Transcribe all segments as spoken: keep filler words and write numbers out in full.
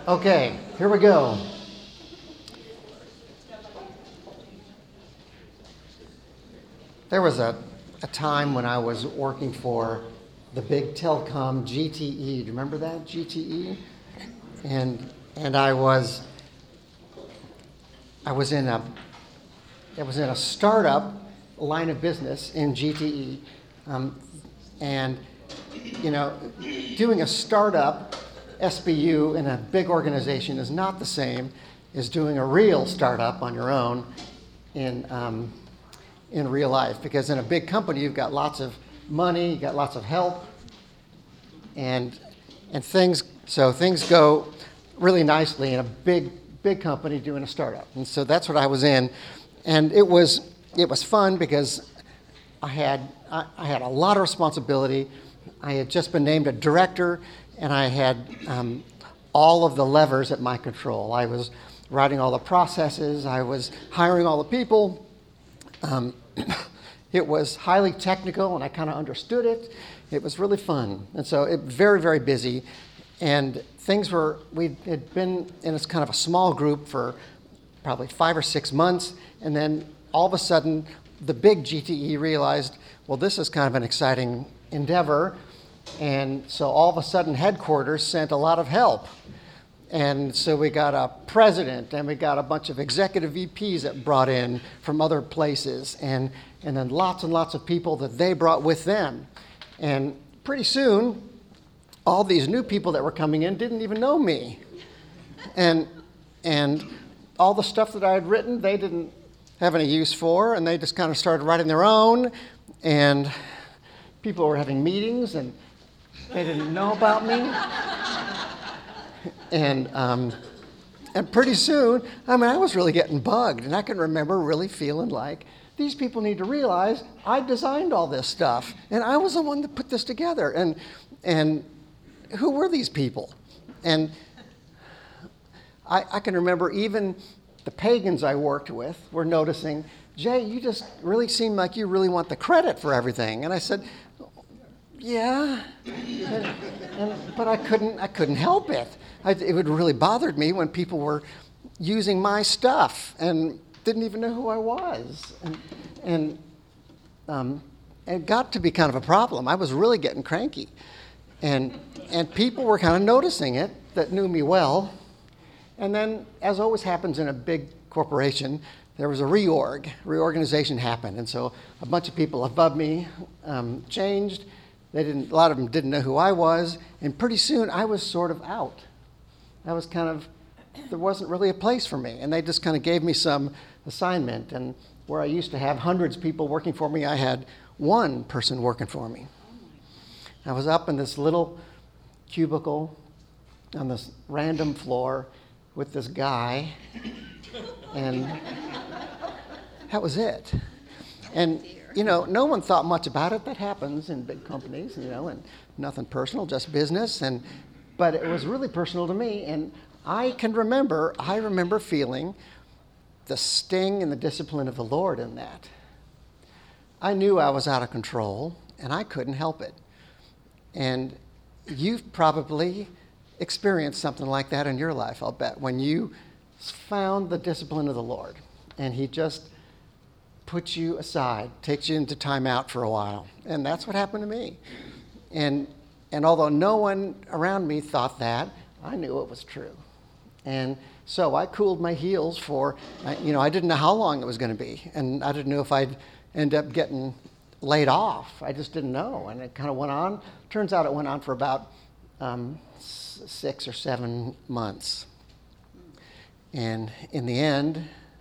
Okay, here we go. There was a, a time when I was working for the big telecom G T E. Do you remember that, G T E? And and I was I was in a I was in a startup line of business in G T E, um, and you know, doing a startup S B U in a big organization is not the same as doing a real startup on your own in um, in real life. Because in a big company, you've got lots of money, you've got lots of help, and and things. So things go really nicely in a big big company doing a startup. And so that's what I was in, and it was it was fun because I had I, I had a lot of responsibility. I had just been named a director, and I had um, all of the levers at my control. I was writing all the processes. I was hiring all the people. Um, it was highly technical, and I kind of understood it. It was really fun, and so it very, very busy. And things were, we had been in this kind of a small group for probably five or six months, and then all of a sudden, the big G T E realized, well, this is kind of an exciting endeavor. And so all of a sudden, headquarters sent a lot of help. And so we got a president, and we got a bunch of executive V Ps that brought in from other places, and, and then lots and lots of people that they brought with them. And pretty soon, all these new people that were coming in didn't even know me. And, and all the stuff that I had written, they didn't have any use for, and they just kind of started writing their own. And people were having meetings, and they didn't know about me. And um, and pretty soon, I mean, I was really getting bugged. And I can remember really feeling like, these people need to realize I designed all this stuff. And I was the one that put this together. And and who were these people? And I, I can remember even the pagans I worked with were noticing, Jay, you just really seem like you really want the credit for everything. And I said, yeah, and, and, but I couldn't. I couldn't help it. I, it would really bothered me when people were using my stuff and didn't even know who I was, and and um, it got to be kind of a problem. I was really getting cranky, and and people were kind of noticing it that knew me well, and then, as always happens in a big corporation, there was a reorg. Reorganization happened, and so a bunch of people above me um, changed. They didn't. A lot of them didn't know who I was, and pretty soon I was sort of out. I was kind of, there wasn't really a place for me, and they just kind of gave me some assignment. And where I used to have hundreds of people working for me, I had one person working for me. I was up in this little cubicle on this random floor with this guy, and that was it. And you know, no one thought much about it. That happens in big companies, you know, and nothing personal, just business. And but it was really personal to me, and I can remember, I remember feeling the sting and the discipline of the Lord in that. I knew I was out of control, and I couldn't help it. And you've probably experienced something like that in your life, I'll bet, when you found the discipline of the Lord, and He just puts you aside, takes you into time out for a while. And that's what happened to me. And and although no one around me thought that, I knew it was true. And so I cooled my heels for, you know, I didn't know how long it was going to be. And I didn't know if I'd end up getting laid off. I just didn't know. And it kind of went on. Turns out it went on for about um, six or seven months. And in the end,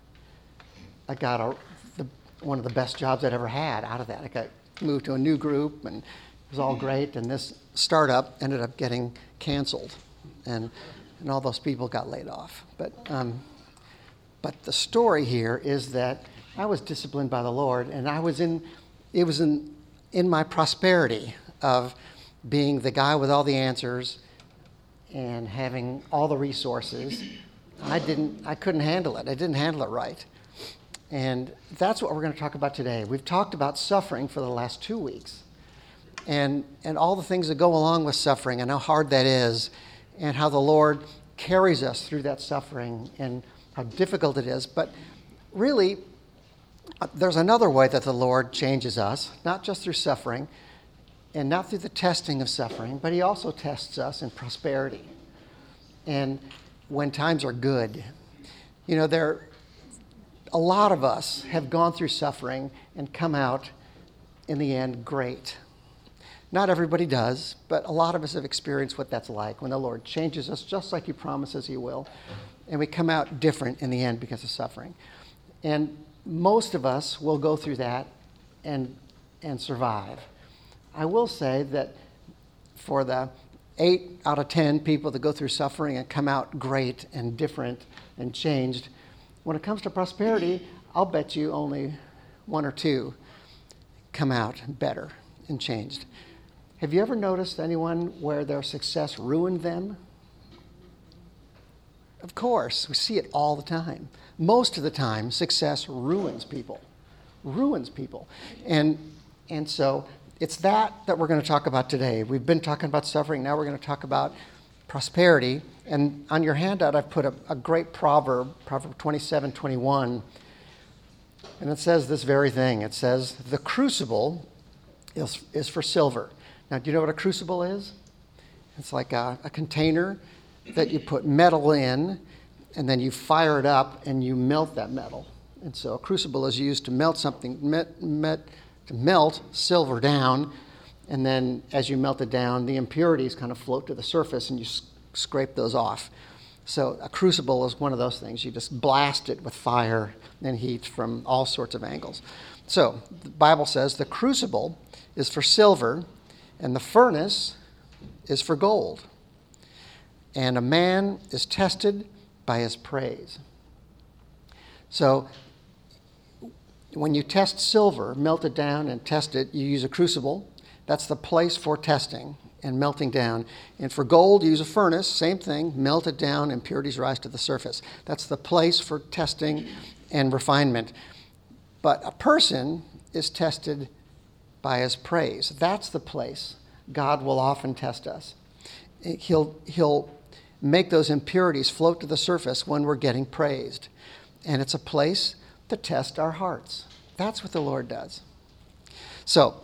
I got a The, one of the best jobs I'd ever had out of that. I got moved to a new group, and it was all great. And this startup ended up getting canceled, and and all those people got laid off. But um, but the story here is that I was disciplined by the Lord, and I was in. It was in in my prosperity of being the guy with all the answers and having all the resources. I didn't. I couldn't handle it. I didn't handle it right. And that's what we're going to talk about today. We've talked about suffering for the last two weeks, and and all the things that go along with suffering, and how hard that is, and how the Lord carries us through that suffering and how difficult it is. But really, uh, there's another way that the Lord changes us, not just through suffering and not through the testing of suffering, but he also tests us in prosperity and when times are good. You know, there, a lot of us have gone through suffering and come out in the end great. Not everybody does, but a lot of us have experienced what that's like when the Lord changes us just like he promises he will, and we come out different in the end because of suffering. And most of us will go through that and and survive. I will say that for the eight out of ten people that go through suffering and come out great and different and changed, when it comes to prosperity, I'll bet you only one or two come out better and changed. Have you ever noticed anyone where their success ruined them? Of course, we see it all the time. Most of the time, success ruins people, ruins people. And, and so it's that that we're going to talk about today. We've been talking about suffering. Now we're going to talk about prosperity. And on your handout, I've put a, a great proverb, Proverb twenty-seven twenty-one. And it says this very thing. It says, the crucible is, is for silver. Now, do you know what a crucible is? It's like a, a container that you put metal in, and then you fire it up, and you melt that metal. And so a crucible is used to melt something, met, met, to melt silver down, and then as you melt it down, the impurities kind of float to the surface, and you s- scrape those off. So a crucible is one of those things. You just blast it with fire and heat from all sorts of angles. So the Bible says the crucible is for silver, and the furnace is for gold. And a man is tested by his praise. So when you test silver, melt it down and test it, you use a crucible. That's the place for testing and melting down. And for gold, you use a furnace, same thing, melt it down, impurities rise to the surface. That's the place for testing and refinement. But a person is tested by his praise. That's the place God will often test us. He'll, he'll make those impurities float to the surface when we're getting praised. And it's a place to test our hearts. That's what the Lord does. So,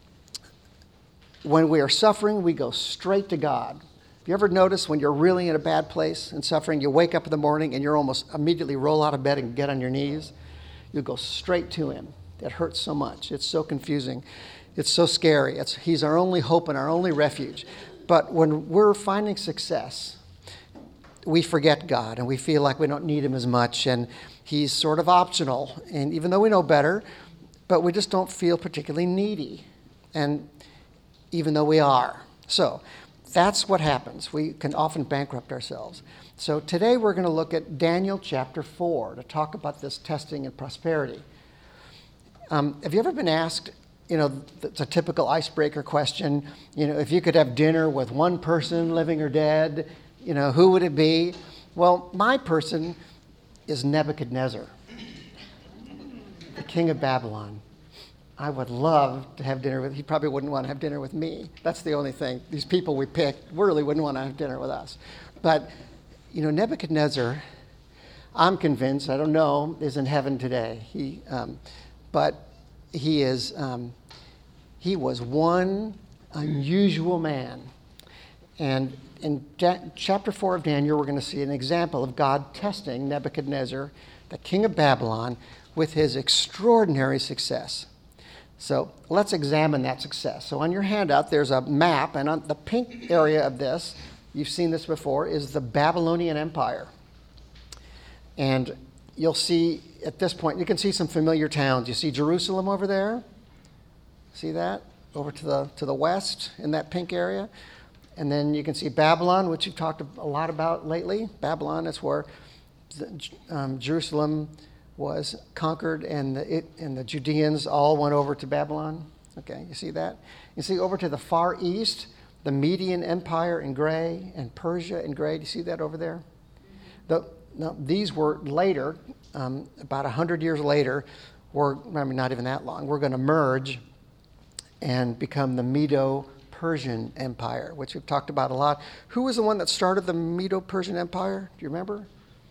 when we are suffering, we go straight to God. You ever notice when you're really in a bad place and suffering, you wake up in the morning and you're almost immediately roll out of bed and get on your knees? You go straight to him. It hurts so much. It's so confusing. It's so scary. It's, he's our only hope and our only refuge. But when we're finding success, we forget God and we feel like we don't need him as much, and he's sort of optional. And even though we know better, but we just don't feel particularly needy. And even though we are. So that's what happens. We can often bankrupt ourselves. So today we're going to look at Daniel chapter four to talk about this testing and prosperity. Um, have you ever been asked, you know, it's a typical icebreaker question, you know, if you could have dinner with one person, living or dead, you know, who would it be? Well, my person is Nebuchadnezzar, the king of Babylon. I would love to have dinner with, he probably wouldn't want to have dinner with me. That's the only thing. These people we picked really wouldn't want to have dinner with us. But, you know, Nebuchadnezzar, I'm convinced, I don't know, is in heaven today. He, um, but he is, um, he was one unusual man. And in da- chapter four of Daniel, we're going to see an example of God testing Nebuchadnezzar, the king of Babylon, with his extraordinary success. So let's examine that success. So on your handout, there's a map, and on the pink area of this, you've seen this before, is the Babylonian Empire. And you'll see at this point, you can see some familiar towns. You see Jerusalem over there? See that? Over to the to the west in that pink area. And then you can see Babylon, which you've talked a lot about lately. Babylon is where the, um, Jerusalem was conquered, and the, it, and the Judeans all went over to Babylon. Okay, you see that? You see over to the far east, the Median Empire in gray, and Persia in gray. Do you see that over there? The, no, these were later, um, about one hundred years later, or I mean, not even that long, we're going to merge and become the Medo-Persian Medo-Persian Empire, which we've talked about a lot. Who was the one that started the Medo-Persian Empire? Do you remember?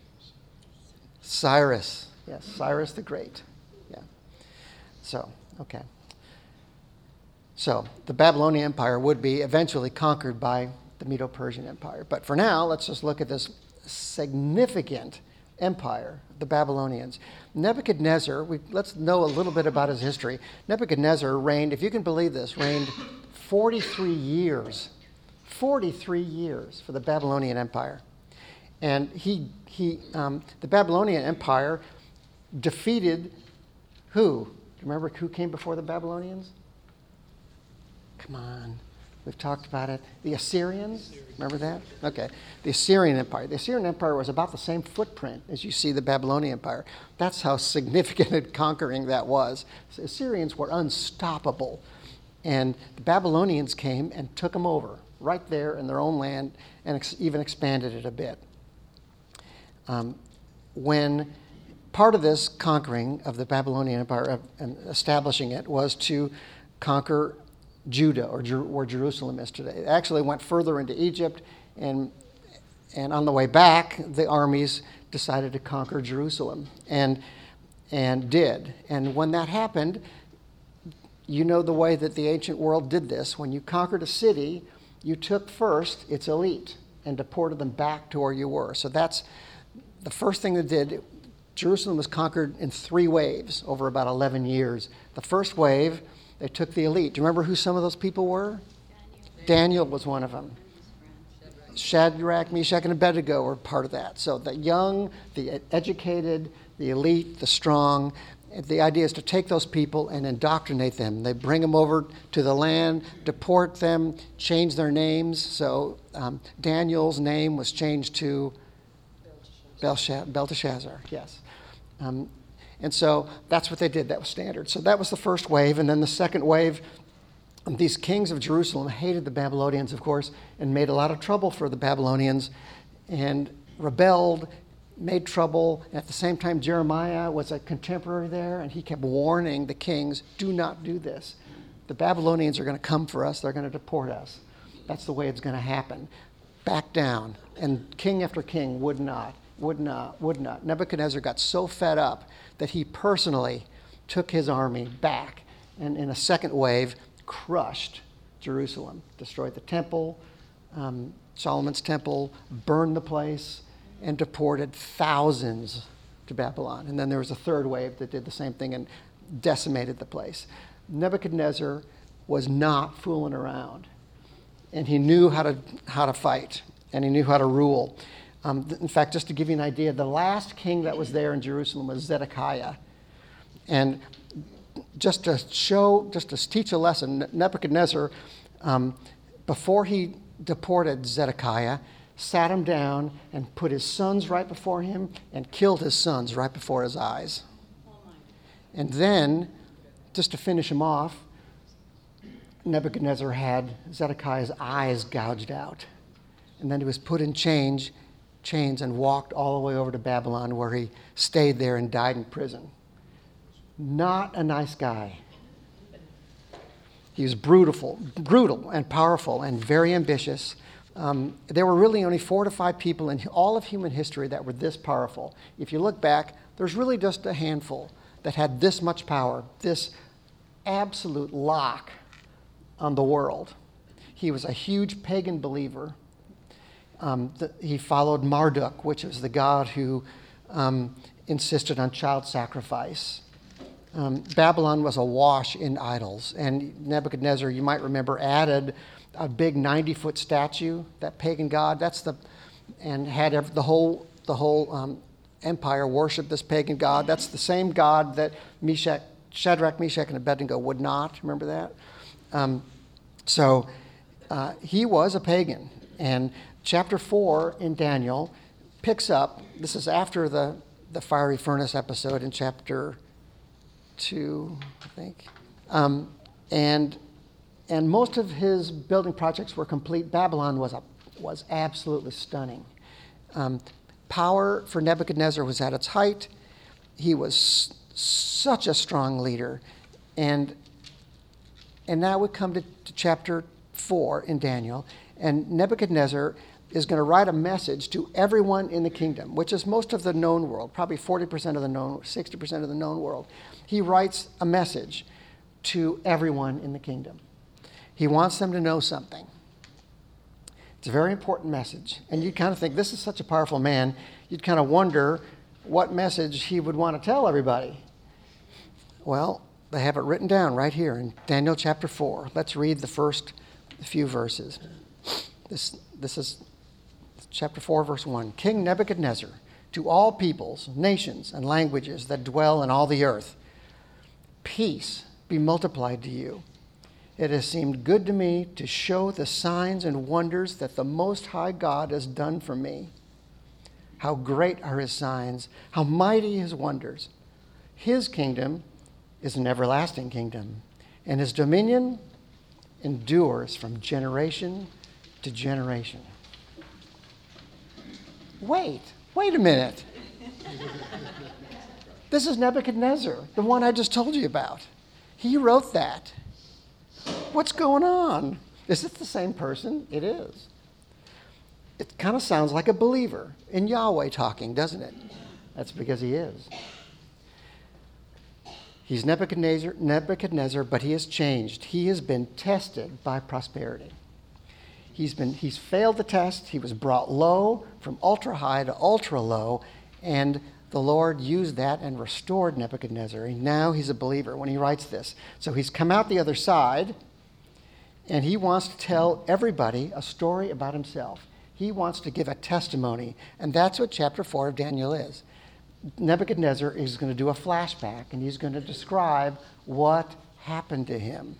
Cyrus. Yes, Cyrus the Great. Yeah. So, okay. So, the Babylonian Empire would be eventually conquered by the Medo-Persian Empire. But for now, let's just look at this significant empire, the Babylonians. Nebuchadnezzar, we, let's know a little bit about his history. Nebuchadnezzar reigned, if you can believe this, reigned forty-three years. forty-three years for the Babylonian Empire. And he, he um, the Babylonian Empire defeated who? Do you remember who came before the Babylonians? Come on. We've talked about it. The Assyrians, remember that? Okay. The Assyrian Empire. The Assyrian Empire was about the same footprint as you see the Babylonian Empire. That's how significant and conquering that was. The Assyrians were unstoppable. And the Babylonians came and took them over right there in their own land and ex- even expanded it a bit. Um, when part of this conquering of the Babylonian Empire uh, and establishing it was to conquer Judah, or Jer- where Jerusalem is today. It actually went further into Egypt, and and on the way back, the armies decided to conquer Jerusalem, and and did. And when that happened, you know the way that the ancient world did this. When you conquered a city, you took first its elite and deported them back to where you were. So that's the first thing they did. Jerusalem was conquered in three waves over about eleven years. The first wave, they took the elite. Do you remember who some of those people were? Daniel, Daniel was one of them. Shadrach, Meshach, and Abednego were part of that. So the young, the educated, the elite, the strong. The idea is to take those people and indoctrinate them. They bring them over to the land, deport them, change their names. So um, Daniel's name was changed to Belteshazzar. Belteshazzar, yes. Um, And so that's what they did. That was standard. So that was the first wave. And then the second wave, these kings of Jerusalem hated the Babylonians, of course, and made a lot of trouble for the Babylonians and rebelled, made trouble. At the same time, Jeremiah was a contemporary there, and he kept warning the kings, do not do this. The Babylonians are going to come for us. They're going to deport us. That's the way it's going to happen. Back down. And king after king would not, would not, would not. Nebuchadnezzar got so fed up that he personally took his army back and in a second wave crushed Jerusalem, destroyed the temple, um, Solomon's temple, burned the place, and deported thousands to Babylon. And then there was a third wave that did the same thing and decimated the place. Nebuchadnezzar was not fooling around, and he knew how to how to fight, and he knew how to rule. Um, in fact, just to give you an idea, the last king that was there in Jerusalem was Zedekiah. And just to show, just to teach a lesson, Nebuchadnezzar, um, before he deported Zedekiah, sat him down and put his sons right before him and killed his sons right before his eyes. And then, just to finish him off, Nebuchadnezzar had Zedekiah's eyes gouged out. And then he was put in chains, chains and walked all the way over to Babylon, where he stayed there and died in prison. Not a nice guy. He was brutal, brutal and powerful and very ambitious. Um, there were really only four to five people in all of human history that were this powerful. If you look back, there's really just a handful that had this much power, this absolute lock on the world. He was a huge pagan believer. Um, the, he followed Marduk, which is the god who um, insisted on child sacrifice. Um, Babylon was awash in idols, and Nebuchadnezzar, you might remember, added a big ninety-foot statue, that pagan god. That's the, and had every, the whole the whole um, empire worship this pagan god. That's the same god that Meshach, Shadrach, Meshach, and Abednego would not. Remember that? Um, so uh, he was a pagan, and chapter four in Daniel picks up. This is after the the fiery furnace episode in chapter two, I think, um, and. And most of his building projects were complete. Babylon was a, was absolutely stunning. Um, power for Nebuchadnezzar was at its height. He was s- such a strong leader. And, and now we come to, to chapter four in Daniel, and Nebuchadnezzar is going to write a message to everyone in the kingdom, which is most of the known world, probably forty percent of the known, sixty percent of the known world. He writes a message to everyone in the kingdom. He wants them to know something. It's a very important message. And you kind of think, this is such a powerful man, you'd kind of wonder what message he would want to tell everybody. Well, they have it written down right here in Daniel chapter four. Let's read the first few verses. This, this is chapter four, verse one. King Nebuchadnezzar, to all peoples, nations, and languages that dwell in all the earth, peace be multiplied to you. It has seemed good to me to show the signs and wonders that the Most High God has done for me. How great are his signs, how mighty his wonders. His kingdom is an everlasting kingdom, and his dominion endures from generation to generation. Wait, wait a minute. This is Nebuchadnezzar, the one I just told you about. He wrote that. What's going on? Is it the same person? It is. It kind of sounds like a believer in Yahweh talking, doesn't it? That's because he is. He's Nebuchadnezzar, Nebuchadnezzar, but he has changed. He has been tested by prosperity. He's been he's failed the test. He was brought low from ultra high to ultra low, and the Lord used that and restored Nebuchadnezzar. And now he's a believer when he writes this. So he's come out the other side, and he wants to tell everybody a story about himself. He wants to give a testimony, and that's what chapter four of Daniel is. Nebuchadnezzar is going to do a flashback, and he's going to describe what happened to him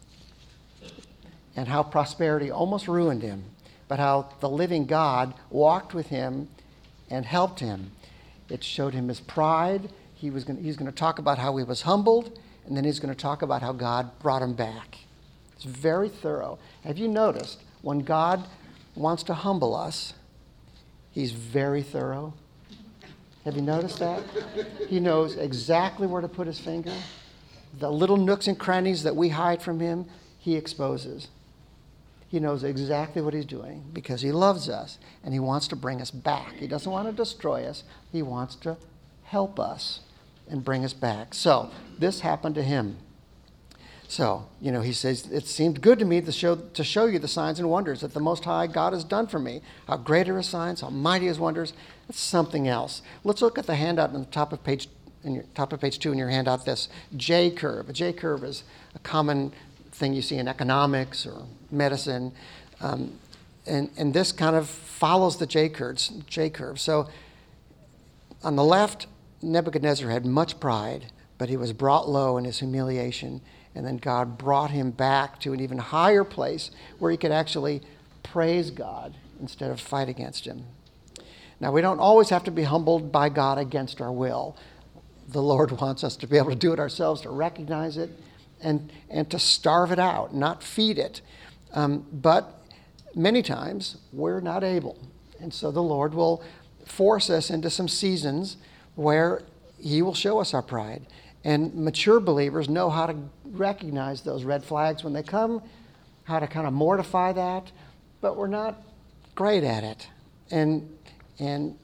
and how prosperity almost ruined him, but how the living God walked with him and helped him. It showed him his pride. He was going to, he's going to talk about how he was humbled, and then he's going to talk about how God brought him back. It's very thorough. Have you noticed when God wants to humble us, he's very thorough? Have you noticed that? He knows exactly where to put his finger. The little nooks and crannies that we hide from him, he exposes. He knows exactly what he's doing because he loves us and he wants to bring us back. He doesn't want to destroy us. He wants to help us and bring us back. So this happened to him. So, you know, he says, it seemed good to me to show, to show you the signs and wonders that the Most High God has done for me. How great are his signs, how mighty his wonders. That's something else. Let's look at the handout on the top of page, in your, top of page two in your handout, this J curve. A J curve is a common thing you see in economics or medicine. Um, and, and this kind of follows the J curves, J curve. So on the left, Nebuchadnezzar had much pride, but he was brought low in his humiliation. And then God brought him back to an even higher place where he could actually praise God instead of fight against him. Now, we don't always have to be humbled by God against our will. The Lord wants us to be able to do it ourselves, to recognize it, and, and to starve it out, not feed it. Um, but many times, we're not able. And so the Lord will force us into some seasons where he will show us our pride. And mature believers know how to recognize those red flags when they come, how to kind of mortify that, but we're not great at it. And, and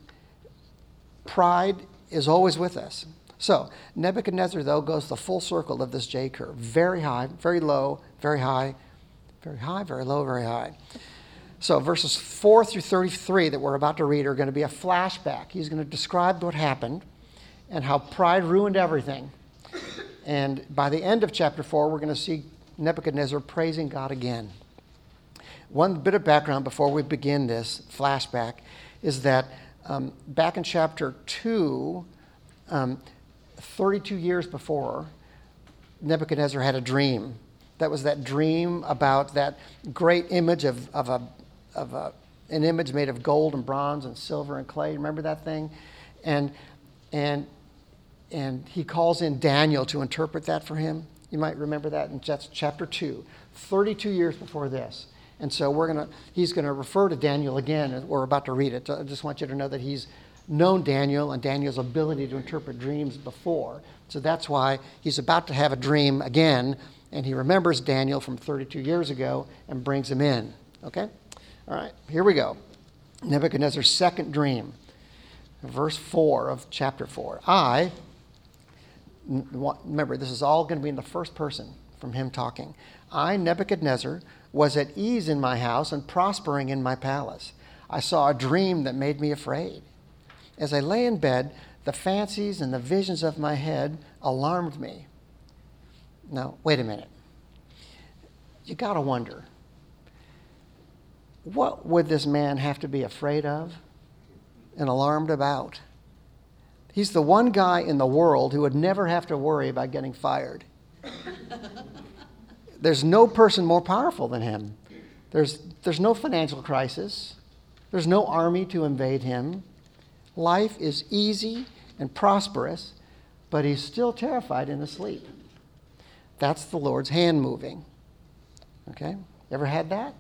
pride is always with us. So Nebuchadnezzar, though, goes the full circle of this J curve. Very high, very low, very high, very high, very low, very high. So verses four through thirty-three that we're about to read are going to be a flashback. He's going to describe what happened and how pride ruined everything. And by the end of chapter four, we're going to see Nebuchadnezzar praising God again. One bit of background before we begin this flashback is that um, back in chapter two, um, thirty-two years before, Nebuchadnezzar had a dream. That was that dream about that great image of, of, a, of a, an image made of gold and bronze and silver and clay. Remember that thing? And and And he calls in Daniel to interpret that for him. You might remember that in chapter two, thirty-two years before this. And so we're gonna, he's going to refer to Daniel again, and we're about to read it. I just want you to know that he's known Daniel and Daniel's ability to interpret dreams before. So that's why he's about to have a dream again, and he remembers Daniel from thirty-two years ago and brings him in. Okay? All right, here we go. Nebuchadnezzar's second dream, verse four of chapter four. I, remember, this is all going to be in the first person from him talking. I, Nebuchadnezzar, was at ease in my house and prospering in my palace. I saw a dream that made me afraid. As I lay in bed, the fancies and the visions of my head alarmed me. Now, wait a minute. You got to wonder, what would this man have to be afraid of and alarmed about? He's the one guy in the world who would never have to worry about getting fired. There's no person more powerful than him. There's, there's no financial crisis. There's no army to invade him. Life is easy and prosperous, but he's still terrified in his sleep. That's the Lord's hand moving. Okay? Ever had that?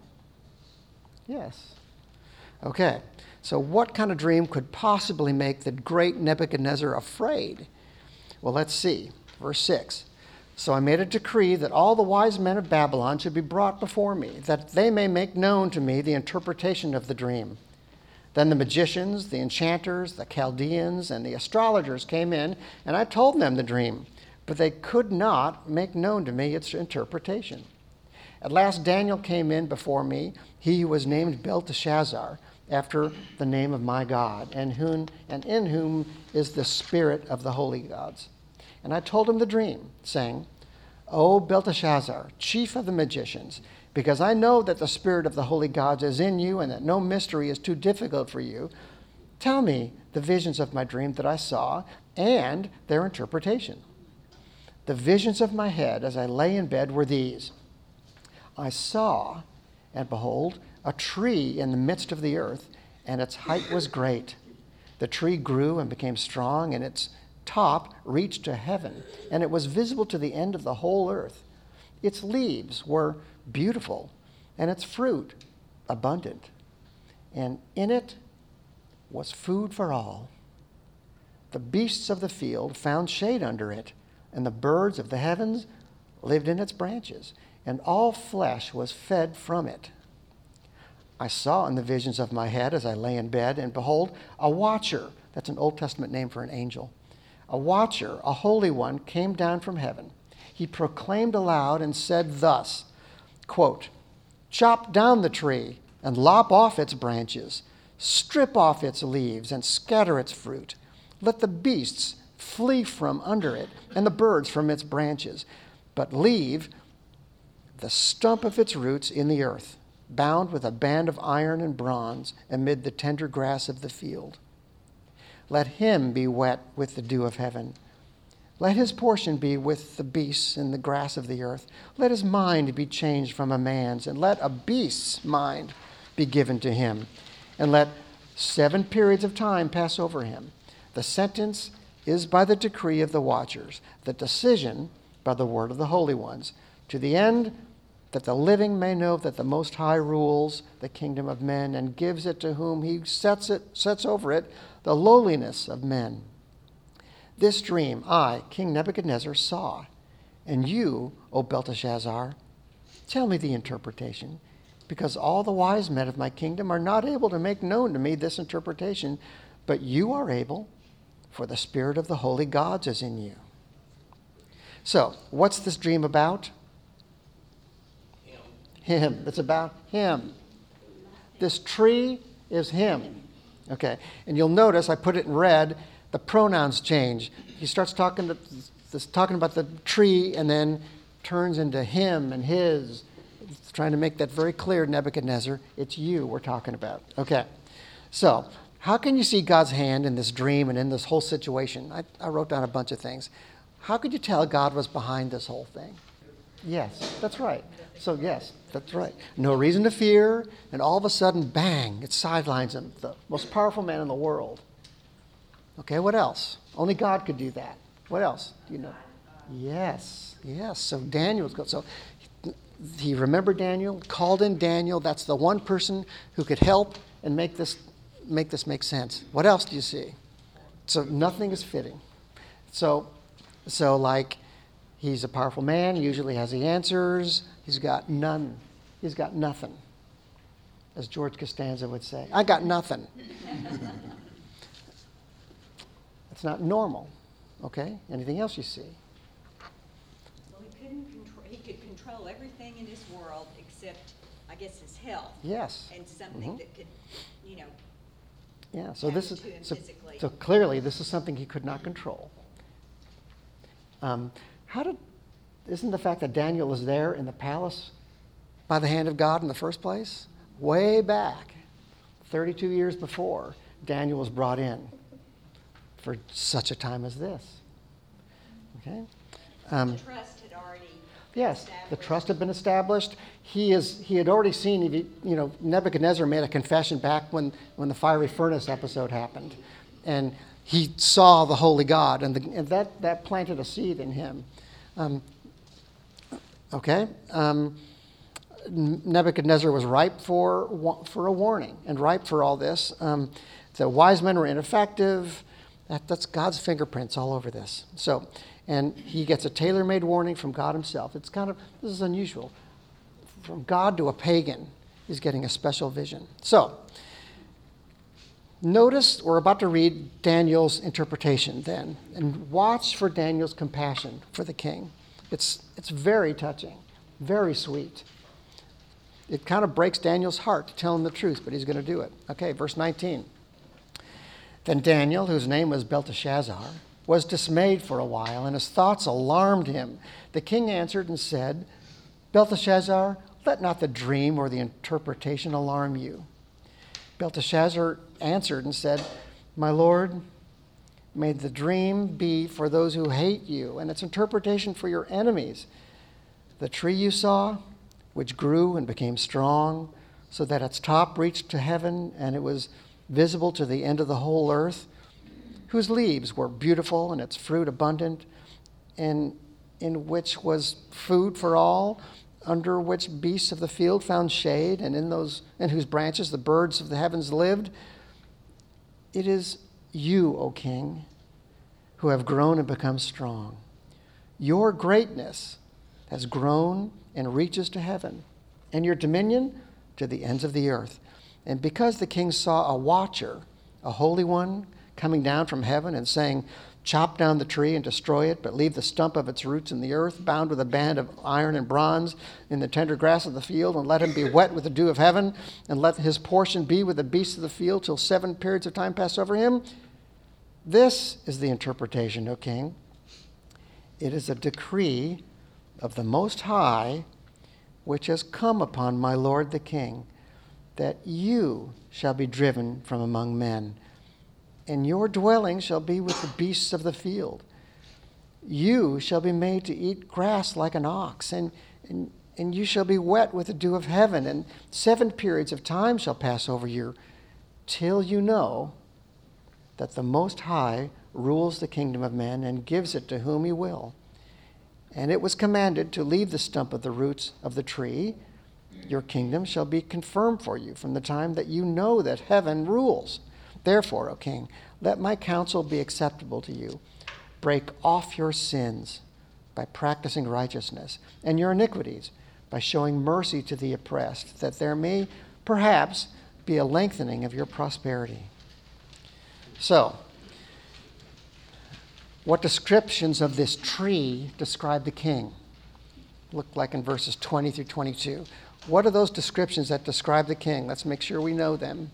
Yes. Okay. So what kind of dream could possibly make the great Nebuchadnezzar afraid? Well, let's see. Verse six. So I made a decree that all the wise men of Babylon should be brought before me, that they may make known to me the interpretation of the dream. Then the magicians, the enchanters, the Chaldeans, and the astrologers came in, and I told them the dream, but they could not make known to me its interpretation. At last Daniel came in before me, he who was named Belteshazzar, after the name of my God, and, whom, and in whom is the spirit of the holy gods. And I told him the dream, saying, O Belteshazzar, chief of the magicians, because I know that the spirit of the holy gods is in you, and that no mystery is too difficult for you, tell me the visions of my dream that I saw, and their interpretation. The visions of my head as I lay in bed were these. I saw, and behold, a tree in the midst of the earth, and its height was great. The tree grew and became strong, and its top reached to heaven, and it was visible to the end of the whole earth. Its leaves were beautiful, and its fruit abundant, and in it was food for all. The beasts of the field found shade under it, and the birds of the heavens lived in its branches, and all flesh was fed from it. I saw in the visions of my head as I lay in bed, and behold, a watcher, that's an Old Testament name for an angel, a watcher, a holy one, came down from heaven. He proclaimed aloud and said thus, quote, chop down the tree and lop off its branches, strip off its leaves and scatter its fruit. Let the beasts flee from under it and the birds from its branches, but leave the stump of its roots in the earth, bound with a band of iron and bronze amid the tender grass of the field. Let him be wet with the dew of heaven. Let his portion be with the beasts in the grass of the earth. Let his mind be changed from a man's, and let a beast's mind be given to him. And let seven periods of time pass over him. The sentence is by the decree of the watchers, the decision by the word of the holy ones, to the end that the living may know that the Most High rules the kingdom of men and gives it to whom he sets it sets over it the lowliness of men. This dream I, King Nebuchadnezzar, saw, and you, O Belteshazzar, tell me the interpretation, because all the wise men of my kingdom are not able to make known to me this interpretation, but you are able, for the spirit of the holy gods is in you. So, what's this dream about? Him. Him. It's about him. This tree is him. Okay, and you'll notice I put it in red. The pronouns change. He starts talking to, this, talking about the tree, and then turns into him and his. It's trying to make that very clear, Nebuchadnezzar. It's you we're talking about. Okay, so how can you see God's hand in this dream and in this whole situation? I, I wrote down a bunch of things. How could you tell God was behind this whole thing? Yes, that's right. So yes, that's right. No reason to fear, and all of a sudden, bang, it sidelines him, the most powerful man in the world. Okay, what else? Only God could do that. What else? Do you know? Yes, yes. So Daniel's good. So he remembered Daniel, called in Daniel. That's the one person who could help and make this make this make sense. What else do you see? So nothing is fitting. So, so like, he's a powerful man, usually has the answers. He's got none. He's got nothing. As George Costanza would say, I got nothing. It's not normal. Okay? Anything else you see? Well, he couldn't control, he could control everything in this world except, I guess, his health. Yes. And something Mhm. that could, you know, Yeah, so happen this is to him so, physically. so clearly this is something he could not control. Um, how did isn't the fact that Daniel is there in the palace by the hand of God in the first place? Way back, thirty-two years before, Daniel was brought in for such a time as this. Okay? Um, the trust had already Yes, established. the trust had been established. He is. He had already seen, you know, Nebuchadnezzar made a confession back when, when the fiery furnace episode happened. And he saw the holy God, and, the, and that, that planted a seed in him. Um, okay? Um, Nebuchadnezzar was ripe for, for a warning and ripe for all this. Um, the wise men were ineffective. That, that's God's fingerprints all over this. So, and he gets a tailor-made warning from God himself. It's kind of, this is unusual. From God to a pagan, he's getting a special vision. So, notice we're about to read Daniel's interpretation then, and watch for Daniel's compassion for the king. It's, it's very touching, very sweet. It kind of breaks Daniel's heart to tell him the truth, but he's going to do it. Okay, verse nineteen. Then Daniel, whose name was Belteshazzar, was dismayed for a while, and his thoughts alarmed him. The king answered and said, Belteshazzar, let not the dream or the interpretation alarm you. Belteshazzar answered and said, My lord, may the dream be for those who hate you, and its interpretation for your enemies. The tree you saw, which grew and became strong, so that its top reached to heaven, and it was visible to the end of the whole earth, whose leaves were beautiful and its fruit abundant, and in which was food for all, under which beasts of the field found shade, and in those in whose branches the birds of the heavens lived. It is you, O king, who have grown and become strong. Your greatness has grown and reaches to heaven, and your dominion to the ends of the earth. And because the king saw a watcher, a holy one, coming down from heaven and saying, Chop down the tree and destroy it, but leave the stump of its roots in the earth, bound with a band of iron and bronze in the tender grass of the field, and let him be wet with the dew of heaven, and let his portion be with the beasts of the field till seven periods of time pass over him. This is the interpretation, O king. It is a decree of the Most High which has come upon my lord the king, that you shall be driven from among men, and your dwelling shall be with the beasts of the field. You shall be made to eat grass like an ox, and, and, and you shall be wet with the dew of heaven, and seven periods of time shall pass over you, till you know that the Most High rules the kingdom of men and gives it to whom he will. And it was commanded to leave the stump of the roots of the tree. Your kingdom shall be confirmed for you from the time that you know that heaven rules. Therefore, O king, let my counsel be acceptable to you. Break off your sins by practicing righteousness, and your iniquities by showing mercy to the oppressed, that there may perhaps be a lengthening of your prosperity. So, what descriptions of this tree describe the king? Look like in verses twenty through twenty-two. What are those descriptions that describe the king? Let's make sure we know them.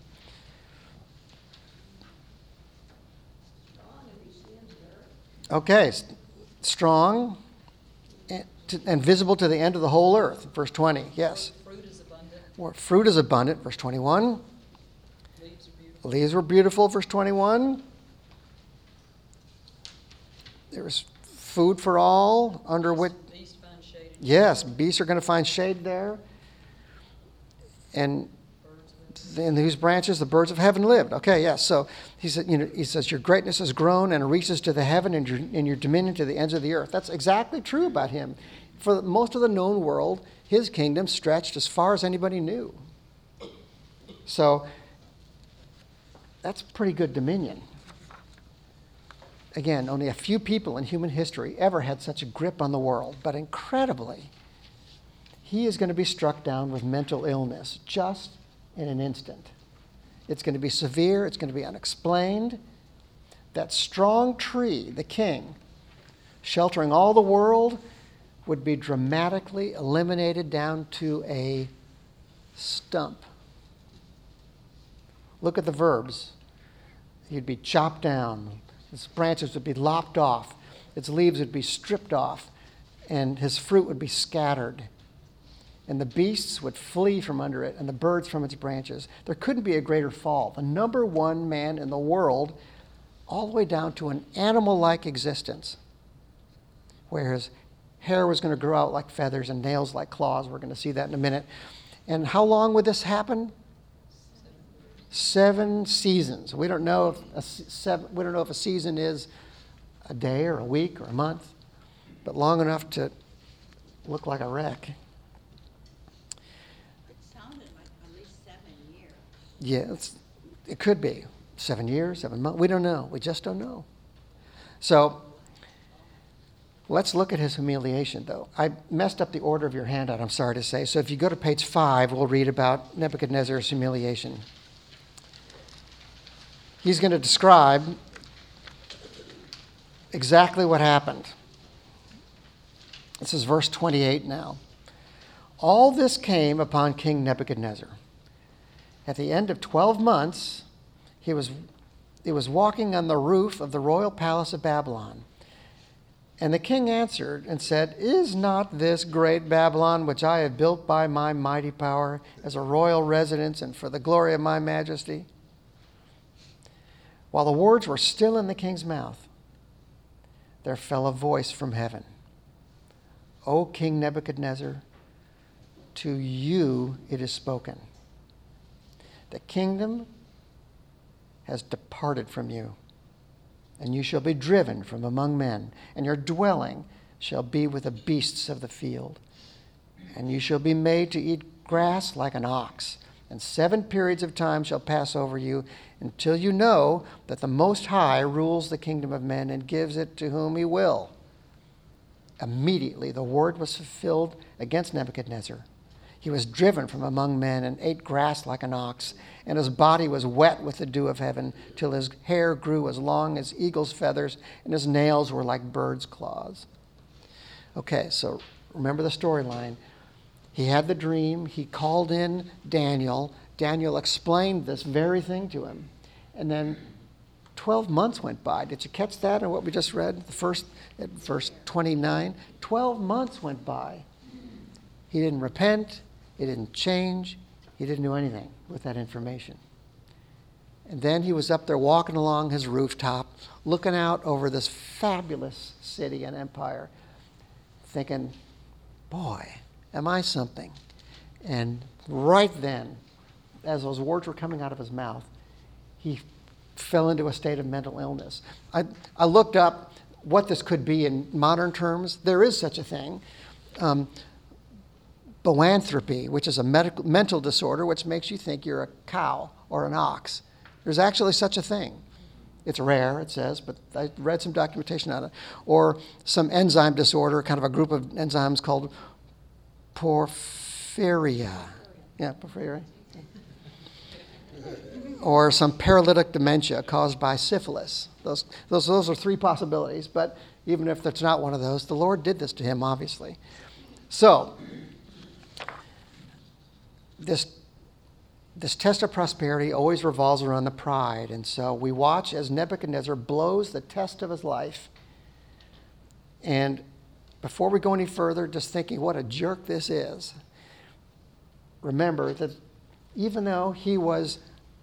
Okay, strong and, to, and visible to the end of the whole earth. Verse twenty, yes. Fruit is abundant. Or fruit is abundant. Verse twenty-one. Leaves are beautiful. Leaves were beautiful. Verse twenty-one. There was food for all, under which, Beasts find shade. yes, beasts are going to find shade there. And Birds live. in whose branches the birds of heaven lived. Okay, yes. So he said, you know, he says, your greatness has grown and reaches to the heaven, and your, and your dominion to the ends of the earth. That's exactly true about him. For most of the known world, his kingdom stretched as far as anybody knew. So That's pretty good dominion. Again, only a few people in human history ever had such a grip on the world, but incredibly, he is going to be struck down with mental illness just in an instant. It's going to be severe, it's going to be unexplained. That strong tree, the king, sheltering all the world, would be dramatically eliminated down to a stump. Look at the verbs. He'd be chopped down. Its branches would be lopped off. Its leaves would be stripped off. And his fruit would be scattered. And the beasts would flee from under it, and the birds from its branches. There couldn't be a greater fall. The number one man in the world, all the way down to an animal-like existence, where his hair was going to grow out like feathers and nails like claws. We're going to see that in a minute. And how long would this happen? Seven seasons. We don't know if a seven, we don't know if a season is a day or a week or a month, but long enough to look like a wreck. It sounded like at least seven years. Yeah, it's, it could be seven years, seven months. We don't know. We just don't know. So let's look at his humiliation, though. I messed up the order of your handout, I'm sorry to say. So if you go to page five, we'll read about Nebuchadnezzar's humiliation. He's going to describe exactly what happened. This is verse twenty-eight now. All this came upon King Nebuchadnezzar. At the end of twelve months, he was, he was walking on the roof of the royal palace of Babylon. And the king answered and said, Is not this great Babylon, which I have built by my mighty power, as a royal residence and for the glory of my majesty? While the words were still in the king's mouth, there fell a voice from heaven. O King Nebuchadnezzar, to you it is spoken. The kingdom has departed from you, and you shall be driven from among men, and your dwelling shall be with the beasts of the field. And you shall be made to eat grass like an ox, and seven periods of time shall pass over you, until you know that the Most High rules the kingdom of men and gives it to whom he will. Immediately the word was fulfilled against Nebuchadnezzar. He was driven from among men and ate grass like an ox, and his body was wet with the dew of heaven, till his hair grew as long as eagle's feathers, and his nails were like birds' claws. Okay, so remember the storyline. He had the dream. He called in Daniel. Daniel explained this very thing to him. And then twelve months went by. Did you catch that in what we just read? The first, at verse twenty-nine. twelve months went by. He didn't repent. He didn't change. He didn't do anything with that information. And then he was up there walking along his rooftop, looking out over this fabulous city and empire, thinking, boy, am I something? And right then, as those words were coming out of his mouth, he fell into a state of mental illness. I, I looked up what this could be in modern terms. There is such a thing. Um, boanthropy, which is a medical, mental disorder which makes you think you're a cow or an ox. There's actually such a thing. It's rare, it says, but I read some documentation on it. Or some enzyme disorder, kind of a group of enzymes called porphyria. Yeah, porphyria. Or some paralytic dementia caused by syphilis. Those, those, those are three possibilities, but even if it's not one of those, the Lord did this to him, obviously. So, this, this test of prosperity always revolves around the pride, and so we watch as Nebuchadnezzar blows the test of his life. And before we go any further, just thinking what a jerk this is, remember that even though he was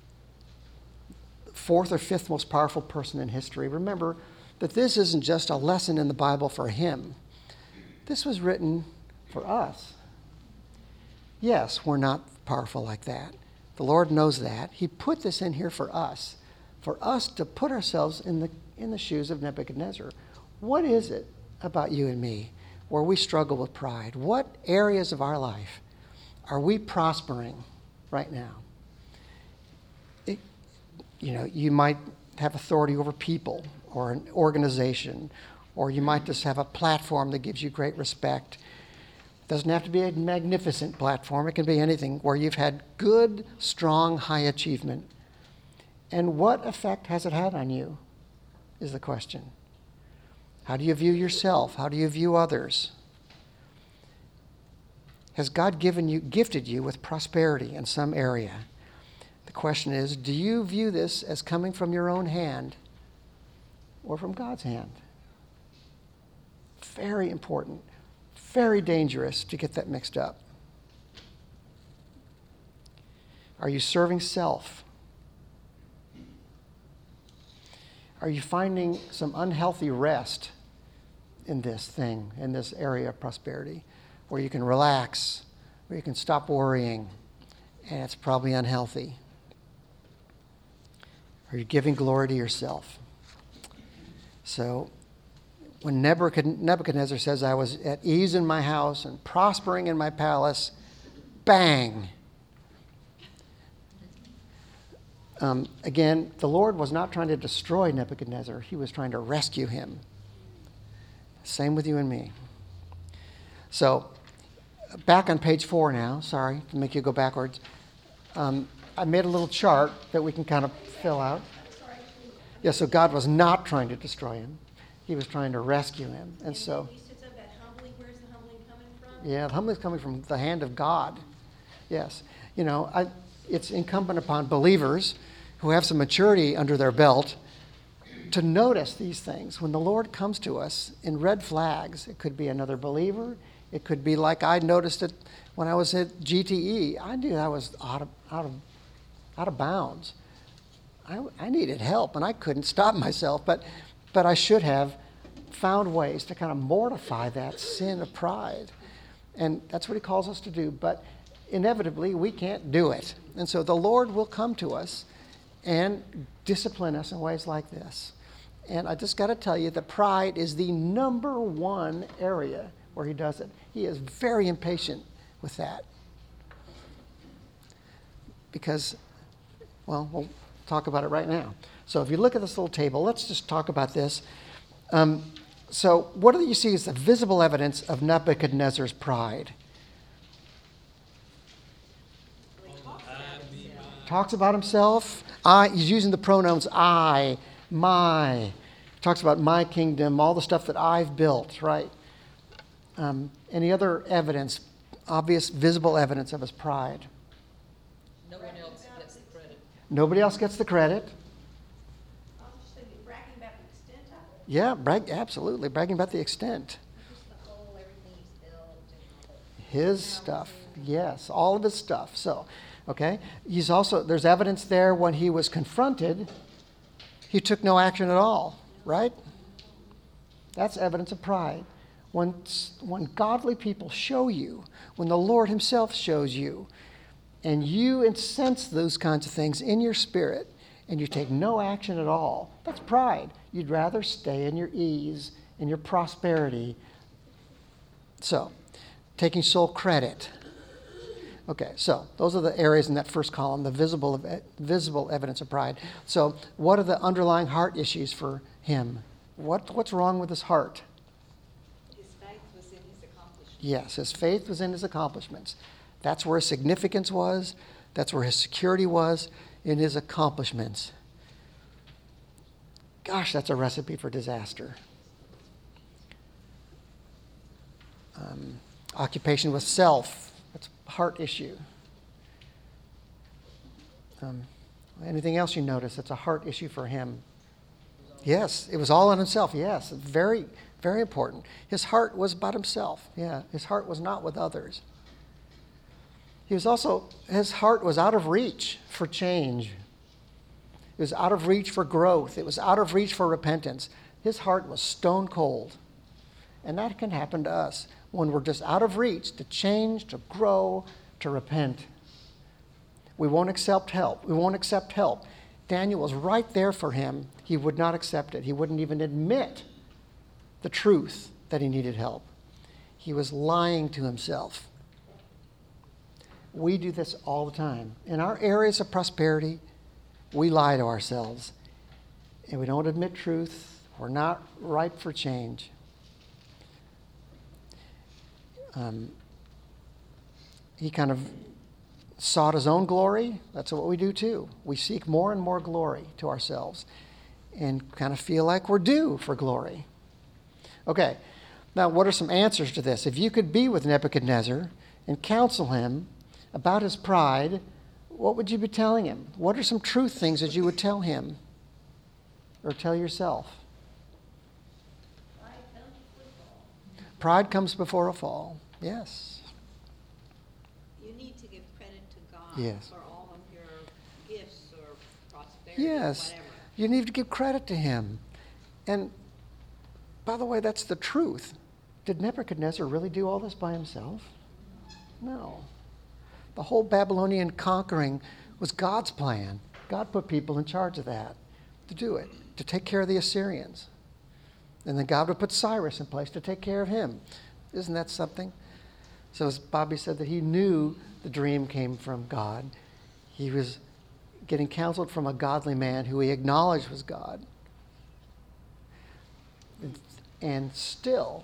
fourth or fifth most powerful person in history, remember that this isn't just a lesson in the Bible for him. This was written for us. Yes, we're not powerful like that. The Lord knows that. He put this in here for us, for us to put ourselves in the in the shoes of Nebuchadnezzar. What is it about you and me where we struggle with pride? What areas of our life are we prospering right now? It, you know, you might have authority over people or an organization, or you might just have a platform that gives you great respect. It doesn't have to be a magnificent platform. It can be anything where you've had good, strong, high achievement. And what effect has it had on you is the question. How do you view yourself? How do you view others? Has God given you, gifted you with prosperity in some area? The question is, do you view this as coming from your own hand or from God's hand? Very important, very dangerous to get that mixed up. Are you serving self? Are you finding some unhealthy rest in this thing, in this area of prosperity, where you can relax, where you can stop worrying, and it's probably unhealthy? Are you giving glory to yourself? So when Nebuchadnezzar says, I was at ease in my house and prospering in my palace, bang. Um, again, the Lord was not trying to destroy Nebuchadnezzar. He was trying to rescue him. Same with you and me. So back on page four now. Sorry to make you go backwards. Um, I made a little chart that we can kind of fill out. Yeah, so God was not trying to destroy him. He was trying to rescue him. And, and so, you said something about humbling. Where's the humbling coming from? Yeah, the humbling is coming from the hand of God. Yes. You know, I, it's incumbent upon believers who have some maturity under their belt to notice these things. When the Lord comes to us in red flags, it could be another believer. It could be like I noticed it when I was at G T E. I knew I was out of, out of, out of bounds. I, I needed help, and I couldn't stop myself, but but I should have found ways to kind of mortify that sin of pride. And that's what he calls us to do, but inevitably we can't do it. And so the Lord will come to us and discipline us in ways like this. And I just got to tell you that pride is the number one area where he does it. He is very impatient with that. Because, well, we'll talk about it right now. So if you look at this little table, let's just talk about this. Um, so what do you see as the visible evidence of Nebuchadnezzar's pride? Talks about himself. I, he's using the pronouns I, my. Talks about my kingdom, all the stuff that I've built, right? Um, any other evidence, obvious, visible evidence of his pride? No one else gets the credit. Nobody else gets the credit. I was just thinking, bragging about the extent of it. Yeah, brag, absolutely, bragging about the extent. Just the whole, everything he's built. and- His stuff, yes, all of his stuff. So, okay, he's also, there's evidence there when he was confronted, he took no action at all, right? That's evidence of pride. When, when godly people show you, when the Lord himself shows you, and you sense those kinds of things in your spirit, and you take no action at all, that's pride. You'd rather stay in your ease, in your prosperity. So, taking sole credit. Okay, so those are the areas in that first column, the visible, visible evidence of pride. So what are the underlying heart issues for him? What, what's wrong with his heart? His faith was in his accomplishments. Yes, his faith was in his accomplishments. That's where his significance was. That's where his security was, in his accomplishments. Gosh, that's a recipe for disaster. Um, occupation with self. That's a heart issue. Um, anything else you notice? It's a heart issue for him. Yes, it was all on himself. Yes, very, very important. His heart was about himself. Yeah, his heart was not with others. He was also, his heart was out of reach for change. It was out of reach for growth. It was out of reach for repentance. His heart was stone cold. And that can happen to us when we're just out of reach to change, to grow, to repent. We won't accept help. We won't accept help. Daniel was right there for him. He would not accept it. He wouldn't even admit the truth that he needed help. He was lying to himself. We do this all the time. In our areas of prosperity, we lie to ourselves. And we don't admit truth. We're not ripe for change. Um, he kind of sought his own glory. That's what we do too. We seek more and more glory to ourselves and kind of feel like we're due for glory. Okay, now what are some answers to this? If you could be with Nebuchadnezzar and counsel him about his pride, what would you be telling him? What are some truth things that you would tell him or tell yourself? Pride comes with all. Pride comes before a fall. Yes. You need to give credit to God Yes. for all of your gifts or prosperity Yes. or whatever. You need to give credit to him. And by the way, that's the truth. Did Nebuchadnezzar really do all this by himself? No. The whole Babylonian conquering was God's plan. God put people in charge of that to do it, to take care of the Assyrians. And then God would put Cyrus in place to take care of him. Isn't that something? So as Bobby said, that he knew the dream came from God. He was getting counseled from a godly man who he acknowledged was God. And, and still,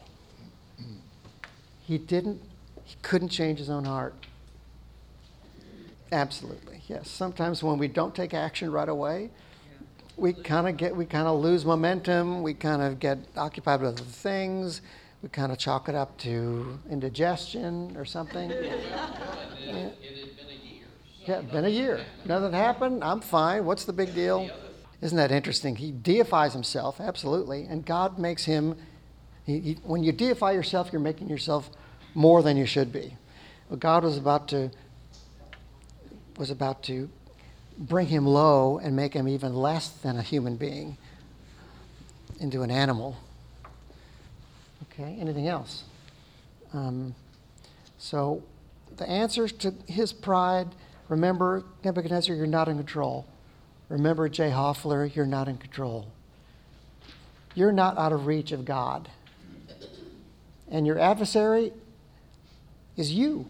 he didn't, he couldn't change his own heart. Absolutely, yes. Sometimes when we don't take action right away, we kind of get, we kind of lose momentum. We kind of get occupied with other things. We kind of chalk it up to indigestion or something. It had been a year. Yeah, been a year. Nothing happened. I'm fine. What's the big deal? Isn't that interesting? He deifies himself, absolutely, and God makes him. He, he, when you deify yourself, you're making yourself more than you should be. Well, God was about to was about to bring him low and make him even less than a human being, into an animal. Okay. Anything else? Um, so, the answers to his pride. Remember, Nebuchadnezzar, you're not in control. Remember, Jay Hoffler, you're not in control. You're not out of reach of God. And your adversary is you.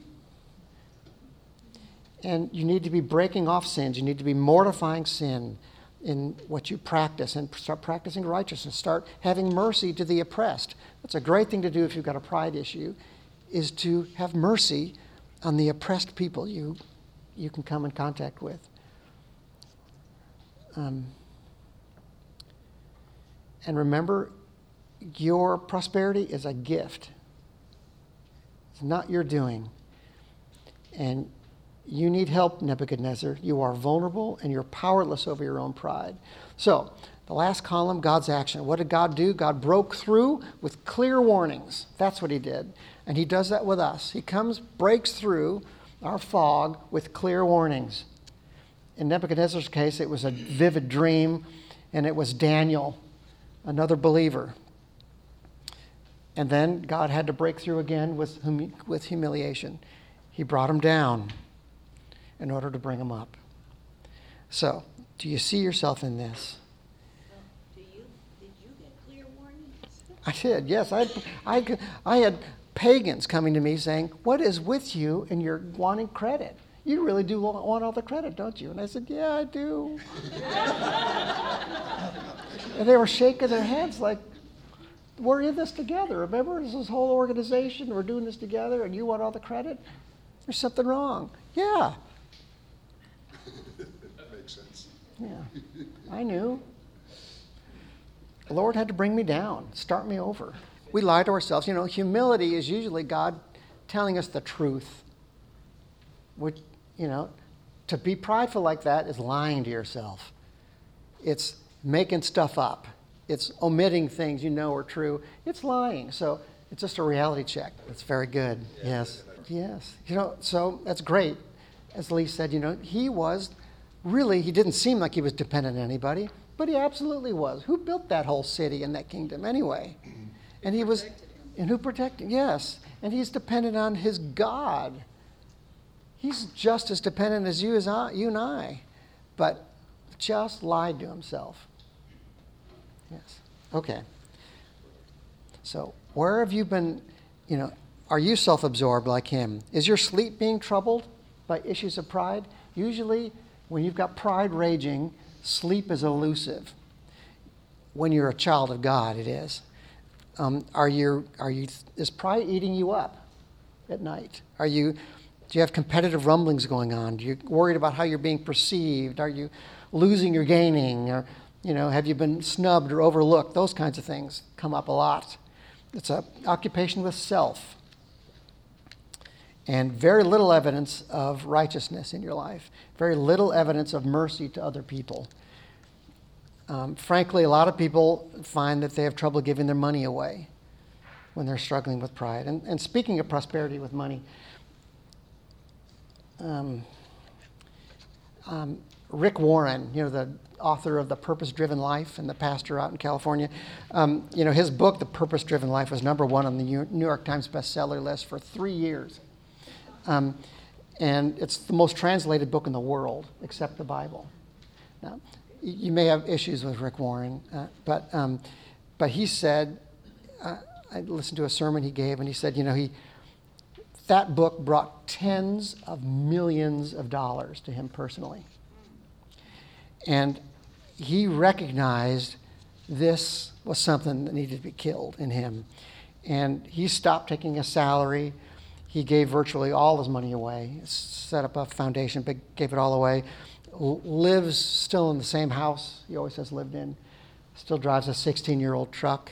And you need to be breaking off sins. You need to be mortifying sin in what you practice and start practicing righteousness. Start having mercy to the oppressed. That's a great thing to do if you've got a pride issue, is to have mercy on the oppressed people you you can come in contact with. Um, and remember, your prosperity is a gift. It's not your doing. And you need help, Nebuchadnezzar. You are vulnerable and you're powerless over your own pride. So, the last column, God's action. What did God do? God broke through with clear warnings. That's what he did. And he does that with us. He comes, breaks through our fog with clear warnings. In Nebuchadnezzar's case, it was a vivid dream, and it was Daniel, another believer. And then God had to break through again with, hum- with humiliation. He brought him down in order to bring him up. So, do you see yourself in this? Do you, did you get clear warnings? I did, yes. I had, I, I had pagans coming to me saying, what is with you and you're wanting credit? You really do want all the credit, don't you? And I said, yeah, I do. And they were shaking their heads like, we're in this together. Remember, this is this whole organization. We're doing this together, and you want all the credit? There's something wrong. Yeah. That makes sense. Yeah. I knew. The Lord had to bring me down, start me over. We lie to ourselves. You know, humility is usually God telling us the truth. Which, you know, to be prideful like that is lying to yourself. It's making stuff up. It's omitting things you know are true. It's lying. So it's just a reality check. That's very good. Yes. Yes. You know, so that's great. As Lee said, you know, he was really, he didn't seem like he was dependent on anybody, but he absolutely was. Who built that whole city and that kingdom anyway? And he was, and who protected? Yes. And he's dependent on his God. He's just as dependent as you as I, you and I, but just lied to himself. Yes. Okay. So where have you been, you know, are you self-absorbed like him? Is your sleep being troubled by issues of pride? Usually when you've got pride raging, Sleep is elusive. When you're a child of God, it is. Um, are you, are you, is pride eating you up at night? Are you, do you have competitive rumblings going on? Do you worried about how you're being perceived? Are you losing or gaining? Or, you know, have you been snubbed or overlooked? Those kinds of things come up a lot. It's an occupation with self. And very little evidence of righteousness in your life. Very little evidence of mercy to other people. Um, frankly, a lot of people find that they have trouble giving their money away when they're struggling with pride. And, and speaking of prosperity with money, um, um, Rick Warren, you know, the author of The Purpose-Driven Life and the pastor out in California, um, you know, his book, The Purpose-Driven Life, was number one on the New York Times bestseller list for three years. Um, and it's the most translated book in the world, except the Bible. Now, you may have issues with Rick Warren, uh, but um, but he said, uh, I listened to a sermon he gave, and he said, you know, he that book brought tens of millions of dollars to him personally. And he recognized this was something that needed to be killed in him. And he stopped taking a salary. He gave virtually all his money away, set up a foundation, but gave it all away. Lives still in the same house he always has lived in. Still drives a sixteen-year-old truck.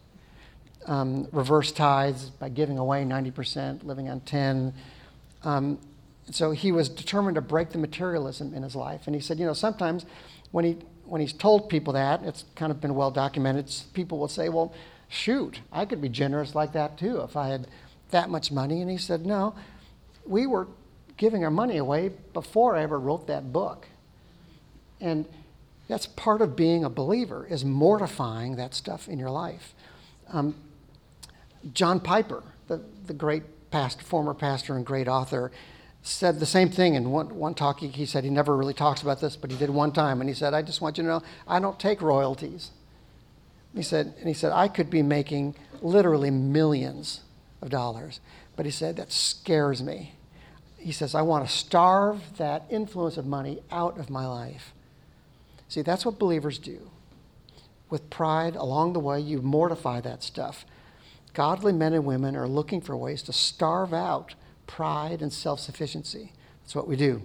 Um, reverse tithes by giving away ninety percent, living on ten. Um, so he was determined to break the materialism in his life. And he said, you know, sometimes when he when he's told people that, it's kind of been well documented, people will say, well, shoot, I could be generous like that too if I had that much money. And he said, no, we were giving our money away before I ever wrote that book. And that's part of being a believer, is mortifying that stuff in your life. Um, John Piper, the, the great past, former pastor and great author, said the same thing in one, one talk. He, he said he never really talks about this, but he did one time. And he said, I just want you to know, I don't take royalties. He said, and he said, I could be making literally millions of dollars. But he said, that scares me. He says, I want to starve that influence of money out of my life. See, that's what believers do. With pride, along the way, you mortify that stuff. Godly men and women are looking for ways to starve out pride and self-sufficiency. That's what we do.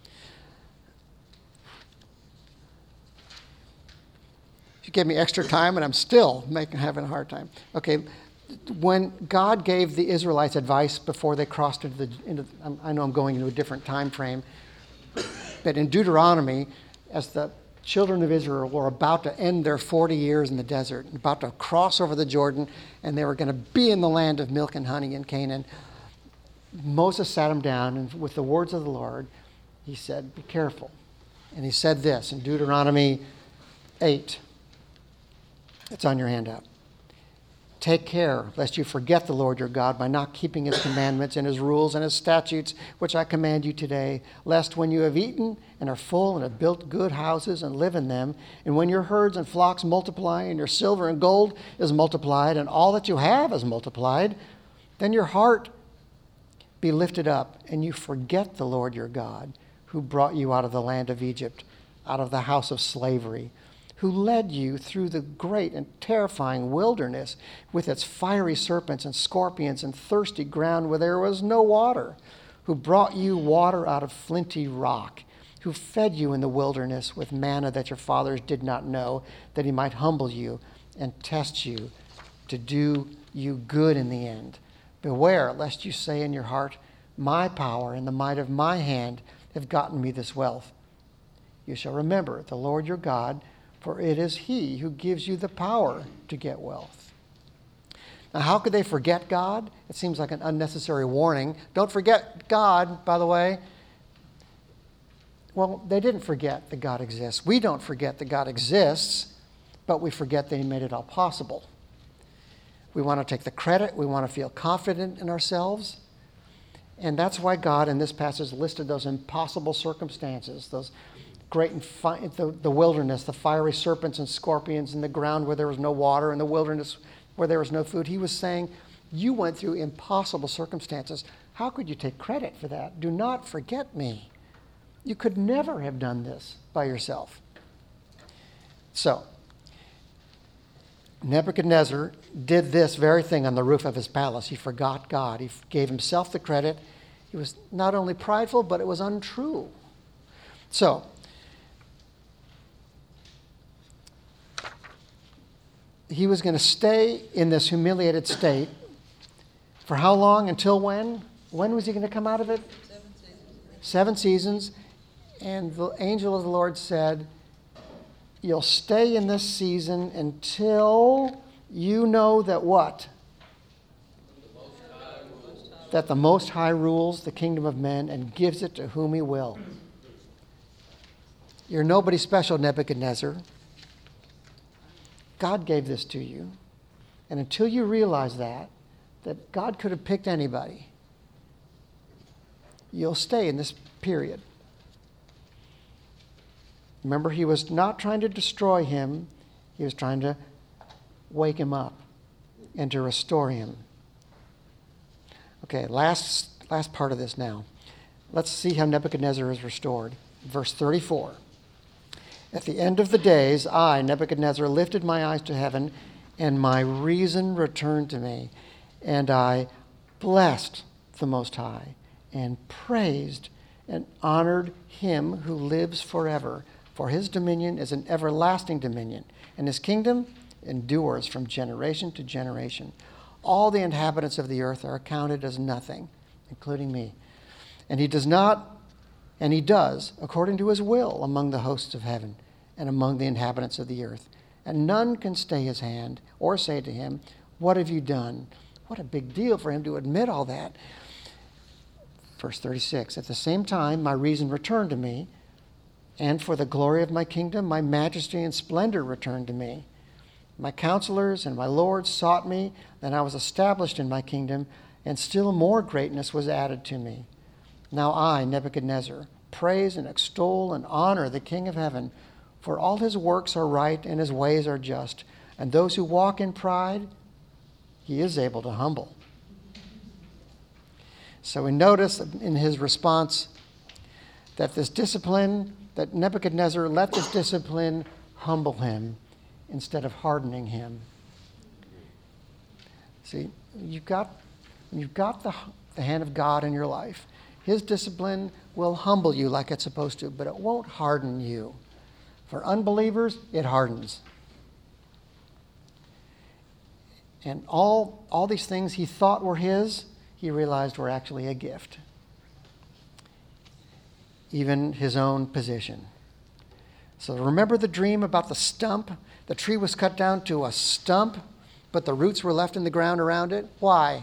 You gave me extra time, and I'm still making having a hard time. Okay, when God gave the Israelites advice before they crossed into the, into, I know I'm going into a different time frame, but in Deuteronomy, as the children of Israel were about to end their forty years in the desert, about to cross over the Jordan, and they were going to be in the land of milk and honey in Canaan, Moses sat them down, and with the words of the Lord, he said, be careful. And he said this in Deuteronomy eight. It's on your handout. Take care lest you forget the Lord your God by not keeping his commandments and his rules and his statutes, which I command you today, lest when you have eaten and are full and have built good houses and live in them, and when your herds and flocks multiply and your silver and gold is multiplied and all that you have is multiplied, then your heart be lifted up and you forget the Lord your God, who brought you out of the land of Egypt, out of the house of slavery, who led you through the great and terrifying wilderness with its fiery serpents and scorpions and thirsty ground where there was no water, who brought you water out of flinty rock, who fed you in the wilderness with manna that your fathers did not know, that he might humble you and test you to do you good in the end. Beware lest you say in your heart, my power and the might of my hand have gotten me this wealth. You shall remember the Lord your God, for it is he who gives you the power to get wealth. Now, how could they forget God? It seems like an unnecessary warning. Don't forget God, by the way. Well, they didn't forget that God exists. We don't forget that God exists, but we forget that he made it all possible. We want to take the credit. We want to feel confident in ourselves. And that's why God in this passage listed those impossible circumstances, those great and fi- the, the wilderness, the fiery serpents and scorpions in the ground where there was no water, in the wilderness where there was no food. He was saying, you went through impossible circumstances. How could you take credit for that? Do not forget me. You could never have done this by yourself. So, Nebuchadnezzar did this very thing on the roof of his palace. He forgot God. He gave himself the credit. He was not only prideful, but it was untrue. So, he was going to stay in this humiliated state for how long? Until when? When was he going to come out of it? Seven seasons. Seven seasons. And the angel of the Lord said, you'll stay in this season until you know that what? That the Most High rules the kingdom of men and gives it to whom he will. You're nobody special, Nebuchadnezzar. God gave this to you. And until you realize that, that God could have picked anybody, you'll stay in this period. Remember, he was not trying to destroy him. He was trying to wake him up and to restore him. Okay, last, last part of this now. Let's see how Nebuchadnezzar is restored. Verse thirty-four. At the end of the days, I, Nebuchadnezzar, lifted my eyes to heaven, and my reason returned to me. And I blessed the Most High, and praised and honored him who lives forever. For his dominion is an everlasting dominion, and his kingdom endures from generation to generation. All the inhabitants of the earth are accounted as nothing, including me. And he does not, and he does, according to his will among the hosts of heaven and among the inhabitants of the earth. And none can stay his hand or say to him, what have you done? What a big deal for him to admit all that. Verse thirty-six, at the same time my reason returned to me, and for the glory of my kingdom, my majesty and splendor returned to me. My counselors and my lords sought me, and I was established in my kingdom, and still more greatness was added to me. Now I, Nebuchadnezzar, praise and extol and honor the King of heaven, for all his works are right and his ways are just, and those who walk in pride, he is able to humble. So we notice in his response that this discipline, that Nebuchadnezzar let this discipline humble him instead of hardening him. See, you've got, you've got the, the hand of God in your life. His discipline will humble you like it's supposed to, but it won't harden you. For unbelievers, it hardens. And all, all these things he thought were his, he realized were actually a gift. Even his own position. So remember the dream about the stump? The tree was cut down to a stump, but the roots were left in the ground around it. Why?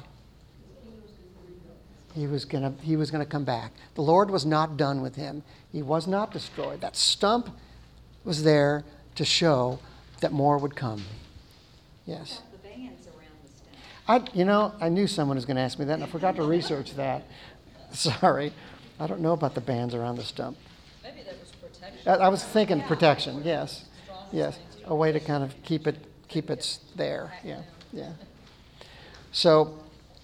He was gonna, he was gonna come back. The Lord was not done with him. He was not destroyed. That stump was there to show that more would come. Yes. The bands around the stump. I, you know, I knew someone was going to ask me that, and I forgot to research that. Sorry. I don't know about the bands around the stump. Maybe that was protection. I, I was thinking protection, yes. Yes. A way to kind of keep it, keep it there. Yeah, yeah. So,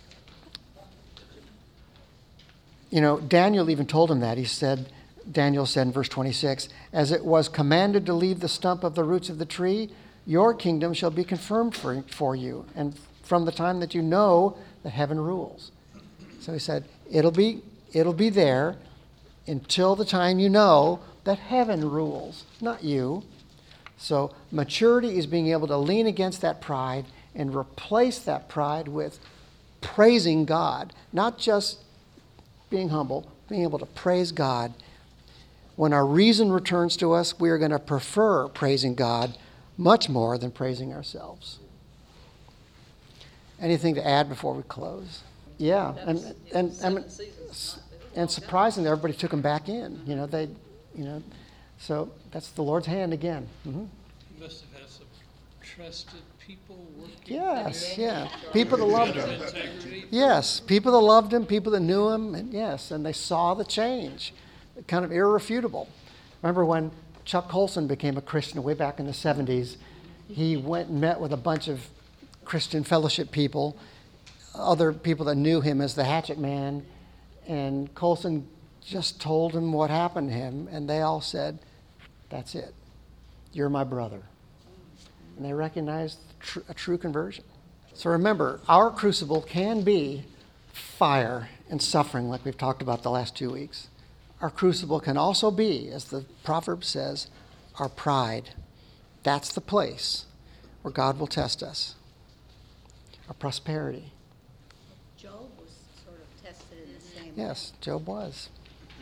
you know, Daniel even told him that. He said, Daniel said in verse twenty-six, as it was commanded to leave the stump of the roots of the tree, your kingdom shall be confirmed for, for you, and from the time that you know that heaven rules. So he said, it'll be, it'll be there until the time you know that heaven rules, not you. So maturity is being able to lean against that pride and replace that pride with praising God, not just being humble, being able to praise God. When our reason returns to us, we are going to prefer praising God much more than praising ourselves. Anything to add before we close? Yeah, and and and, and surprisingly, everybody took them back in. You know, they, you know, so that's the Lord's hand again. Mm-hmm. He must have had some trusted people working. Yes, yeah, people that loved him. Integrity. Yes, people that loved him, people that knew him, and yes, and they saw the change, kind of irrefutable. Remember when Chuck Colson became a Christian way back in the seventies? He went and met with a bunch of Christian fellowship people, other people that knew him as the Hatchet Man, and Colson just told him what happened to him, and they all said, that's it. You're my brother. and they recognized tr- a true conversion. So remember, our crucible can be fire and suffering, like we've talked about the last two weeks. Our crucible can also be, as the proverb says, our pride. That's the place where God will test us. Our prosperity. Job was sort of tested in the same way. Yes, Job was.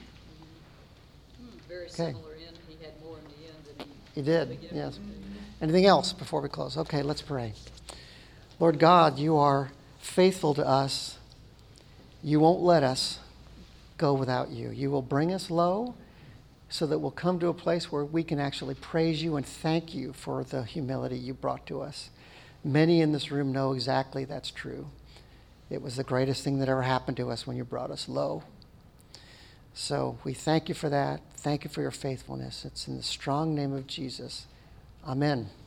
Very Okay. similar end. He had more in the end than he. He did, beginning. yes. Anything else before we close? Okay, let's pray. Lord God, you are faithful to us. You won't let us go without you. You will bring us low so that we'll come to a place where we can actually praise you and thank you for the humility you brought to us. Many in this room know exactly that's true. It was the greatest thing that ever happened to us when you brought us low. So we thank you for that. Thank you for your faithfulness. It's in the strong name of Jesus. Amen.